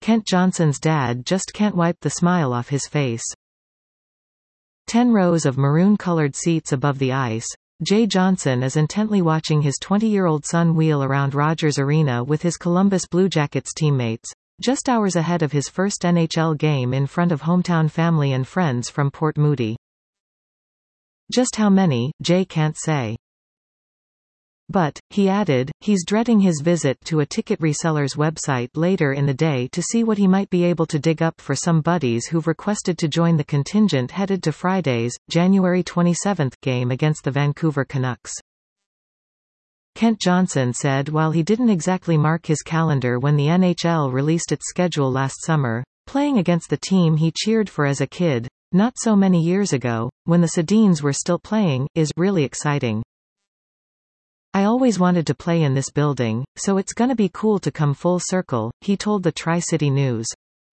Kent Johnson's dad just can't wipe the smile off his face. 10 rows of maroon-colored seats above the ice. Jay Johnson is intently watching his 20-year-old son wheel around Rogers Arena with his Columbus Blue Jackets teammates, just hours ahead of his first NHL game in front of hometown family and friends from Port Moody. Just how many, Jay can't say. But, he added, he's dreading his visit to a ticket reseller's website later in the day to see what he might be able to dig up for some buddies who've requested to join the contingent headed to Friday's, January 27, game against the Vancouver Canucks. Kent Johnson said while he didn't exactly mark his calendar when the NHL released its schedule last summer, playing against the team he cheered for as a kid, not so many years ago, when the Sedins were still playing, is really exciting. I always wanted to play in this building, so it's gonna be cool to come full circle, he told the Tri-City News.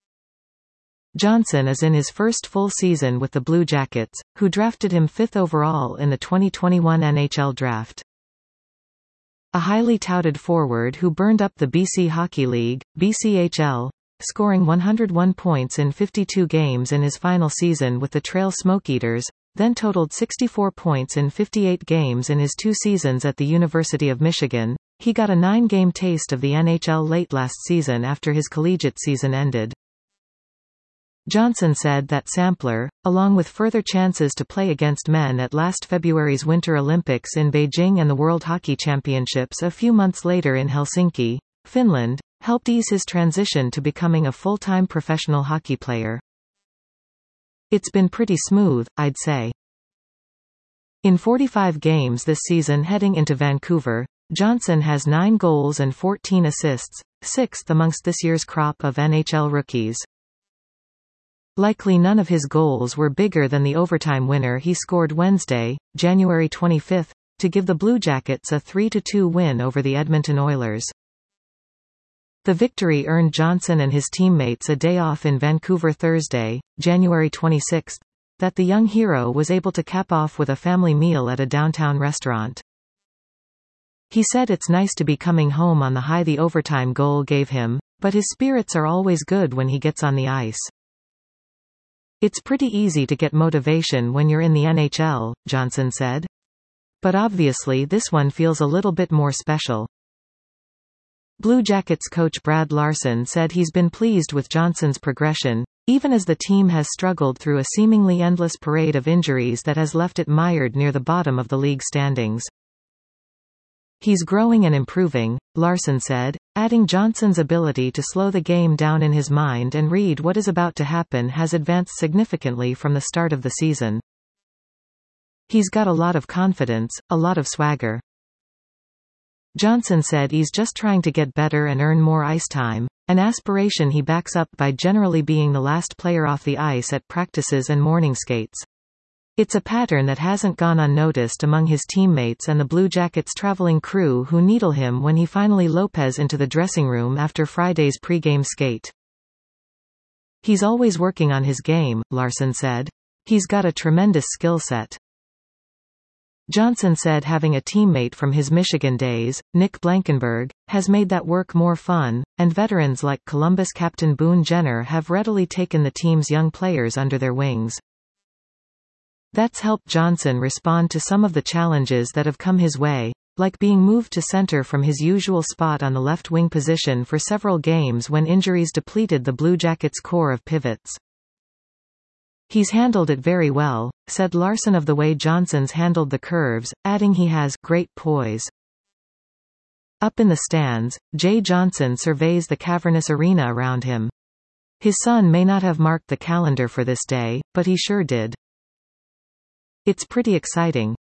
Johnson is in his first full season with the Blue Jackets, who drafted him 5th overall in the 2021 NHL Draft. A highly touted forward who burned up the BC Hockey League, BCHL, scoring 101 points in 52 games in his final season with the Trail Smoke-Eaters, then totaled 64 points in 58 games in his 2 seasons at the University of Michigan. He got a 9-game taste of the NHL late last season after his collegiate season ended. Johnson said that sampler, along with further chances to play against men at last February's Winter Olympics in Beijing and the World Hockey Championships a few months later in Helsinki, Finland, helped ease his transition to becoming a full-time professional hockey player. It's been pretty smooth, I'd say. In 45 games this season heading into Vancouver, Johnson has 9 goals and 14 assists, 6th amongst this year's crop of NHL rookies. Likely none of his goals were bigger than the overtime winner he scored Wednesday, January 25, to give the Blue Jackets a 3-2 win over the Edmonton Oilers. The victory earned Johnson and his teammates a day off in Vancouver Thursday, January 26, that the young hero was able to cap off with a family meal at a downtown restaurant. He said it's nice to be coming home on the high the overtime goal gave him, but his spirits are always good when he gets on the ice. It's pretty easy to get motivation when you're in the NHL, Johnson said. But obviously this one feels a little bit more special. Blue Jackets coach Brad Larson said he's been pleased with Johnson's progression, even as the team has struggled through a seemingly endless parade of injuries that has left it mired near the bottom of the league standings. He's growing and improving, Larson said, adding Johnson's ability to slow the game down in his mind and read what is about to happen has advanced significantly from the start of the season. He's got a lot of confidence, a lot of swagger. Johnson said he's just trying to get better and earn more ice time, an aspiration he backs up by generally being the last player off the ice at practices and morning skates. It's a pattern that hasn't gone unnoticed among his teammates and the Blue Jackets' traveling crew who needle him when he finally lopes into the dressing room after Friday's pregame skate. He's always working on his game, Larson said. He's got a tremendous skill set. Johnson said having a teammate from his Michigan days, Nick Blankenburg, has made that work more fun, and veterans like Columbus captain Boone Jenner have readily taken the team's young players under their wings. That's helped Johnson respond to some of the challenges that have come his way, like being moved to center from his usual spot on the left wing position for several games when injuries depleted the Blue Jackets' core of pivots. He's handled it very well, said Larson of the way Johnson's handled the curves, adding he has great poise. Up in the stands, Jay Johnson surveys the cavernous arena around him. His son may not have marked the calendar for this day, but he sure did. It's pretty exciting.